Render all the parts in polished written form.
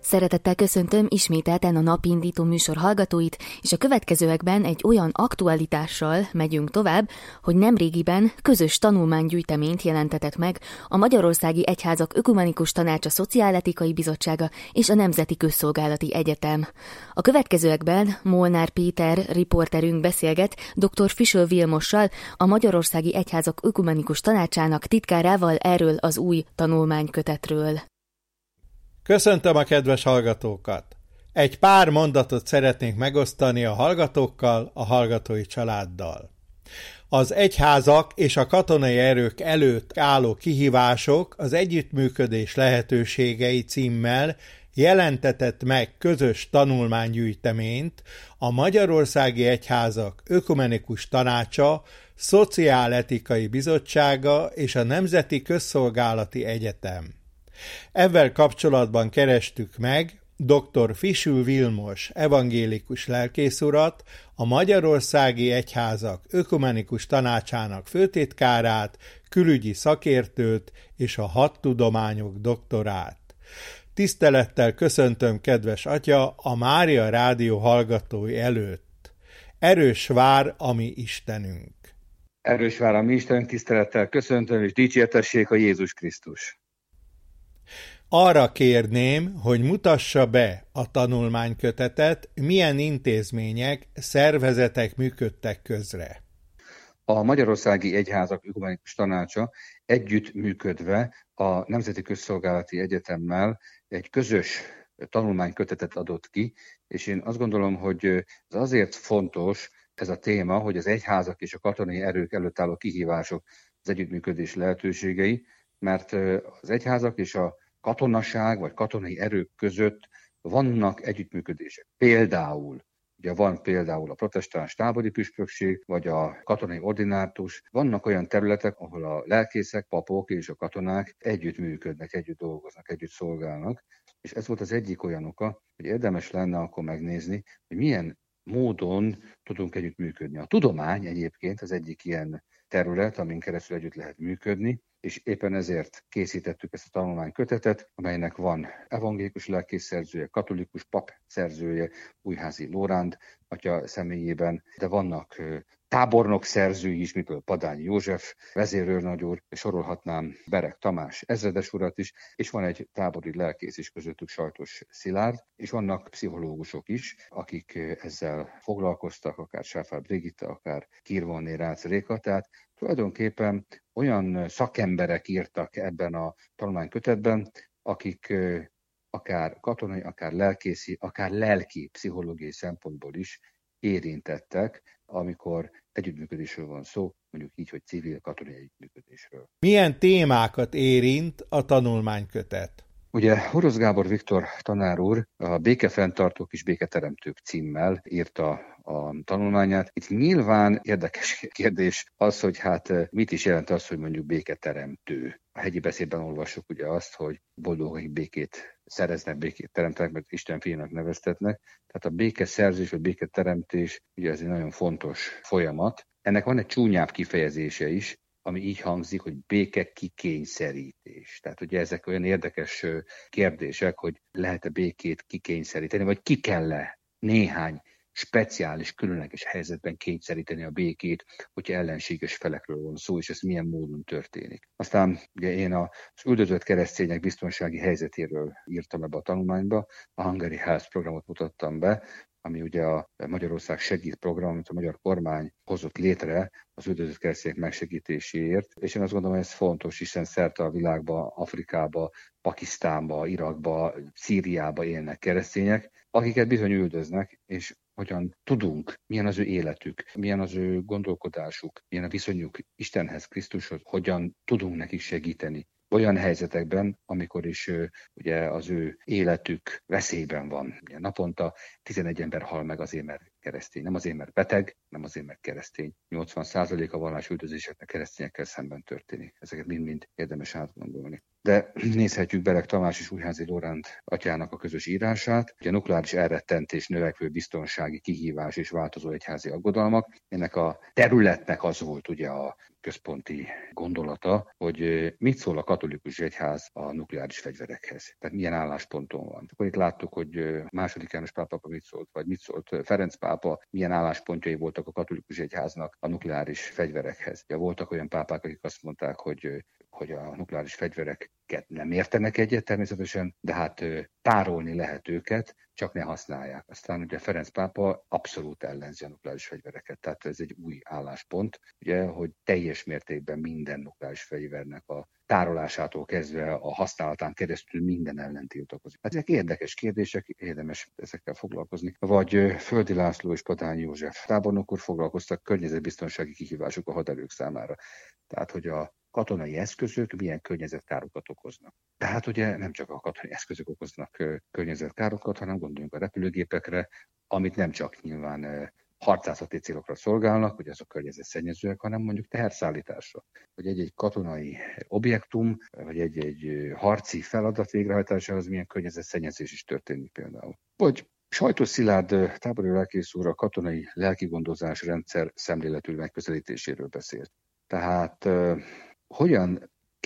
Szeretettel köszöntöm ismételten a napindító műsor hallgatóit, és a következőekben egy olyan aktualitással megyünk tovább, hogy nemrégiben közös tanulmánygyűjteményt jelentetett meg a Magyarországi Egyházak Ökumenikus Tanácsa Szociáletikai Bizottsága és a Nemzeti Közszolgálati Egyetem. A következőekben Molnár Péter riporterünk beszélget dr. Fischl Vilmossal, a Magyarországi Egyházak Ökumenikus Tanácsának titkárával erről az új tanulmánykötetről. Köszöntöm a kedves hallgatókat! Egy pár mondatot szeretnék megosztani a hallgatókkal, a hallgatói családdal. Az egyházak és a katonai erők előtt álló kihívások az együttműködés lehetőségei címmel jelentetett meg közös tanulmánygyűjteményt a Magyarországi Egyházak Ökumenikus Tanácsa, Szociáletikai Bizottsága és a Nemzeti Közszolgálati Egyetem. Ezzel kapcsolatban kerestük meg dr. Fischl Vilmos evangélikus lelkész urat, a Magyarországi Egyházak Ökumenikus Tanácsának főtitkárát, külügyi szakértőt és a hadtudományok doktorát. Tisztelettel köszöntöm, kedves atya, a Mária Rádió hallgatói előtt. Erős vár a mi Istenünk. Erős vár a mi Istenünk, tisztelettel köszöntöm, és dicsértessék a Jézus Krisztus. Arra kérném, hogy mutassa be a tanulmánykötetet, milyen intézmények, szervezetek működtek közre. A Magyarországi Egyházak Ökumenikus Tanácsa együttműködve a Nemzeti Közszolgálati Egyetemmel egy közös tanulmánykötetet adott ki, és én azt gondolom, hogy ez azért fontos ez a téma, hogy az egyházak és a katonai erők előtt álló kihívások, az együttműködés lehetőségei, mert az egyházak és a katonaság vagy katonai erők között vannak együttműködések. Ugye van például a protestáns tábori püspökség, vagy a katonai ordinátus. Vannak olyan területek, ahol a lelkészek, papok és a katonák együttműködnek, együtt dolgoznak, együtt szolgálnak. És ez volt az egyik olyan oka, hogy érdemes lenne akkor megnézni, hogy milyen módon tudunk együttműködni. A tudomány egyébként az egyik ilyen terület, amin keresztül együtt lehet működni, és éppen ezért készítettük ezt a tanulmánykötetet, amelynek van evangélikus lelkész szerzője, katolikus pap szerzője, Újházi Lóránd atya személyében, de vannak tábornok szerzői is, mint Padányi József, vezérőrnagy úr, sorolhatnám Bereg Tamás ezredes urat is, és van egy tábori lelkész is közöttük, Sajtos Szilárd, és vannak pszichológusok is, akik ezzel foglalkoztak, akár Sáfár Brigitta, akár Kirvonné Rácz Réka, tehát tulajdonképpen olyan szakemberek írtak ebben a tanulmánykötetben, akik akár katonai, akár lelkészi, akár lelki, pszichológiai szempontból is érintettek, amikor együttműködésről van szó, mondjuk így, hogy civil-katonai együttműködésről. Milyen témákat érint a tanulmánykötet? Ugye Orosz Gábor Viktor tanár úr a Békefenntartók és béketeremtők címmel írta a tanulmányát. Itt nyilván érdekes kérdés az, hogy mit is jelent az, hogy mondjuk béketeremtő. A hegyi beszédben olvassuk ugye azt, hogy boldogok, akik békét szereznek, békét teremtenek, mert Isten fiának neveztetnek. Tehát a békeszerzés vagy béketeremtés ugye ez egy nagyon fontos folyamat. Ennek van egy csúnyább kifejezése is, ami így hangzik, hogy béke kikényszerítés. Tehát ugye ezek olyan érdekes kérdések, hogy lehet-e békét kikényszeríteni, vagy ki kell-e néhány speciális, különleges helyzetben kényszeríteni a békét, hogyha ellenséges felekről van szó, és ez milyen módon történik. Aztán ugye én az üldözött keresztények biztonsági helyzetéről írtam ebbe a tanulmányba, a Hungary Health programot mutattam be, ami ugye a Magyarország segít program, amit a magyar kormány hozott létre az üldözött keresztények megsegítéséért. És én azt gondolom, hogy ez fontos, hiszen szerte a világban, Afrikába, Pakisztánba, Irakba, Szíriába élnek keresztények, akiket bizony üldöznek, és hogyan tudunk, milyen az ő életük, milyen az ő gondolkodásuk, milyen a viszonyuk Istenhez, Krisztushoz, hogyan tudunk nekik segíteni. Olyan helyzetekben, amikor is ugye az ő életük veszélyben van. Ugye naponta 11 ember hal meg azért, mert keresztény. Nem azért, mert beteg, nem azért, mert keresztény. 80% a vallásüldözéseknek keresztényekkel szemben történik. Ezeket mind-mind érdemes átgondolni. De nézhetjük Bereg Tamás és Újházi Lóránd atyának a közös írását. Ugye a nukleáris elrettentés, növekvő biztonsági kihívás és változó egyházi aggodalmak. Ennek a területnek az volt ugye a központi gondolata, hogy mit szól a katolikus egyház a nukleáris fegyverekhez. Tehát milyen állásponton van. Akkor itt láttuk, hogy II. János pápa mit szólt, vagy mit szólt Ferenc pápa, milyen álláspontjai voltak a katolikus egyháznak a nukleáris fegyverekhez. Ja, voltak olyan pápák, akik azt mondták, hogy a nukleáris fegyvereket nem értenek egyet természetesen, de hát tárolni lehet őket, csak ne használják. Aztán ugye Ferenc pápa abszolút ellenzi a nukleáris fegyvereket, tehát ez egy új álláspont, ugye, hogy teljes mértékben minden nukleáris fegyvernek a tárolásától kezdve a használatán keresztül minden ellen tiltakozik. Hát ezek érdekes kérdések, érdemes ezekkel foglalkozni. Vagy Földi László és Patányi József tábornok úr foglalkoztak környezetbiztonsági kihívások a haderők számára. Tehát, hogy a katonai eszközök milyen környezetkárokat okoznak. Tehát ugye nem csak a katonai eszközök okoznak környezetkárokat, hanem gondoljunk a repülőgépekre, amit nem csak nyilván harcászati célokra szolgálnak, hogy azok környezetszennyezőek, hanem mondjuk teherszállításra. Hogy egy katonai objektum, vagy egy harci feladat végrehajtásához milyen környezetszennyezés is történik például. Vagy Sajtos Szilárd tábori lelkész úr a katonai lelkigondozás rendszer szemléletű megközelítéséről beszélt. Tehát hogyan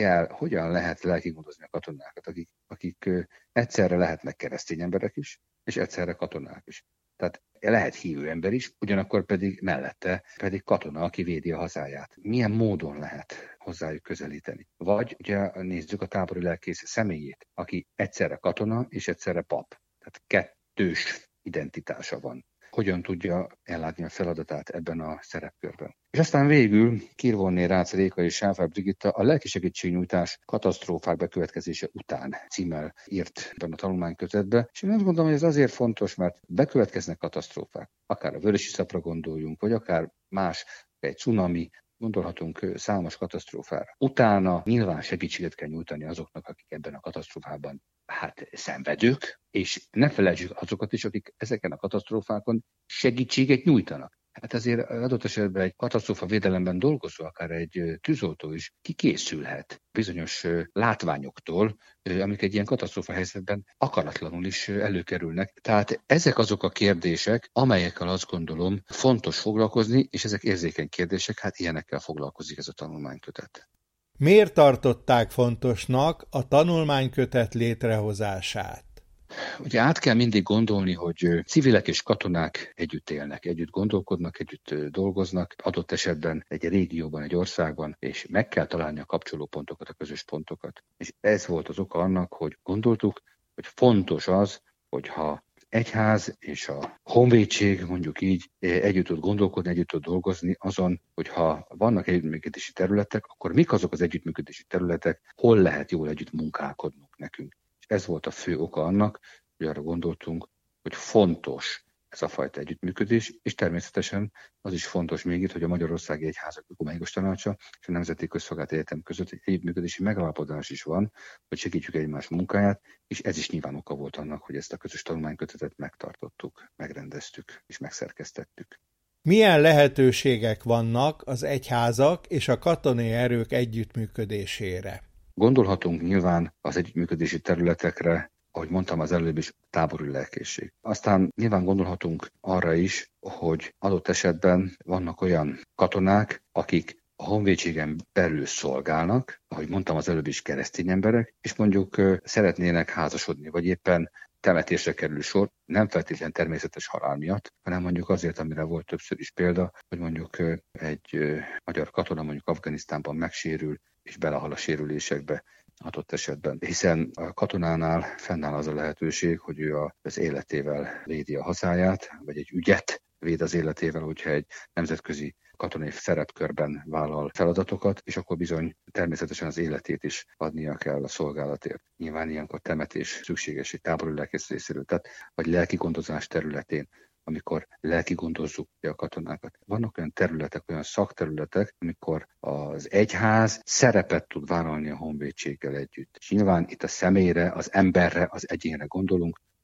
lehet lelkigondozni a katonákat, akik egyszerre lehetnek keresztény emberek is, és egyszerre katonák is. Tehát lehet hívő ember is, ugyanakkor pedig mellette pedig katona, aki védi a hazáját. Milyen módon lehet hozzájuk közelíteni? Vagy ugye nézzük a tábori lelkész személyét, aki egyszerre katona és egyszerre pap. Tehát kettős identitása van. Hogyan tudja ellátni a feladatát ebben a szerepkörben. És aztán végül Kirvonné Rácz Réka és Sáfár Brigitta a lelki segítségnyújtás katasztrófák bekövetkezése után címmel írt ebben a tanulmánykötetbe. És én azt gondolom, hogy ez azért fontos, mert bekövetkeznek katasztrófák. Akár a vörösiszapra gondoljunk, vagy akár más, egy cunami, gondolhatunk számos katasztrófára. Utána nyilván segítséget kell nyújtani azoknak, akik ebben a katasztrófában szenvedők, és ne felejtsük azokat is, akik ezeken a katasztrófákon segítséget nyújtanak. Hát azért adott esetben egy katasztrófa védelemben dolgozó, akár egy tűzoltó is kikészülhet bizonyos látványoktól, amik egy ilyen katasztrófa helyzetben akaratlanul is előkerülnek. Tehát ezek azok a kérdések, amelyekkel azt gondolom fontos foglalkozni, és ezek érzékeny kérdések, hát ilyenekkel foglalkozik ez a tanulmánykötet. Miért tartották fontosnak a tanulmánykötet létrehozását? Ugye át kell mindig gondolni, hogy civilek és katonák együtt élnek, együtt gondolkodnak, együtt dolgoznak, adott esetben egy régióban, egy országban, és meg kell találni a kapcsolópontokat, a közös pontokat. És ez volt az oka annak, hogy gondoltuk, hogy fontos az, hogyha egyház és a honvédség, mondjuk így, együtt tud gondolkodni, együtt tud dolgozni azon, hogyha vannak együttműködési területek, akkor mik azok az együttműködési területek, hol lehet jól együtt munkálkodnunk nekünk. És ez volt a fő oka annak, hogy arra gondoltunk, hogy fontos ez a fajta együttműködés, és természetesen az is fontos még itt, hogy a Magyarországi Egyházak Ökumenikus Tanácsa és a Nemzeti Közszolgálati Egyetem között egy együttműködési megállapodás is van, hogy segítjük egymás munkáját, és ez is nyilván oka volt annak, hogy ezt a közös tanulmánykötetet megtartottuk, megrendeztük és megszerkesztettük. Milyen lehetőségek vannak az egyházak és a katonai erők együttműködésére? Gondolhatunk nyilván az együttműködési területekre, ahogy mondtam az előbb is, tábori lelkészség. Aztán nyilván gondolhatunk arra is, hogy adott esetben vannak olyan katonák, akik a honvédségen belül szolgálnak, ahogy mondtam az előbb is, keresztény emberek, és mondjuk szeretnének házasodni, vagy éppen temetésre kerül sor, nem feltétlenül természetes halál miatt, hanem mondjuk azért, amire volt többször is példa, hogy mondjuk egy magyar katona mondjuk Afganisztánban megsérül, és belehal a sérülésekbe adott esetben. Hiszen a katonánál fennáll az a lehetőség, hogy ő az életével védi a hazáját, vagy egy ügyet véd az életével, hogyha egy nemzetközi katonai szerepkörben vállal feladatokat, és akkor bizony természetesen az életét is adnia kell a szolgálatért. Nyilván ilyenkor temetés szükséges egy tábori lelkész részéről, tehát vagy lelkigondozás területén, amikor lelkigondozzuk a katonákat. Vannak olyan területek, olyan szakterületek, amikor az egyház szerepet tud vállalni a honvédséggel együtt. És nyilván itt a személyre, az emberre, az egyénre gondolunk,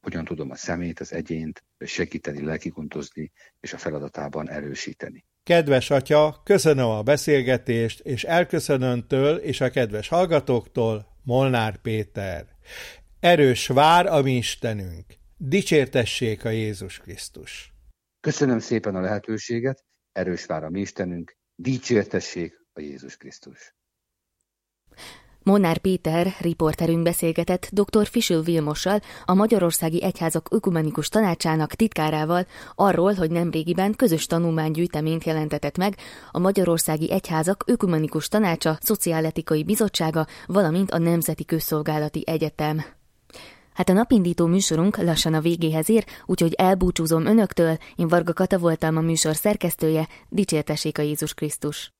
hogyan tudom a személyt, az egyént segíteni, lelkigondozni és a feladatában erősíteni. Kedves Atya, köszönöm a beszélgetést, és elköszönöm öntől és a kedves hallgatóktól, Molnár Péter. Erős vár a mi Istenünk. Dicsértessék a Jézus Krisztus. Köszönöm szépen a lehetőséget, erős vár a mi Istenünk, dicsértessék a Jézus Krisztus. Molnár Péter riporterünk beszélgetett dr. Fischl Vilmossal, a Magyarországi Egyházak Ökumenikus Tanácsának titkárával arról, hogy nemrégiben közös tanulmánygyűjteményt jelentetett meg a Magyarországi Egyházak Ökumenikus Tanácsa, Szociáletikai Bizottsága, valamint a Nemzeti Közszolgálati Egyetem. Hát a napindító műsorunk lassan a végéhez ér, úgyhogy elbúcsúzom önöktől, én Varga Kata voltam, a műsor szerkesztője, dicsértessék a Jézus Krisztus.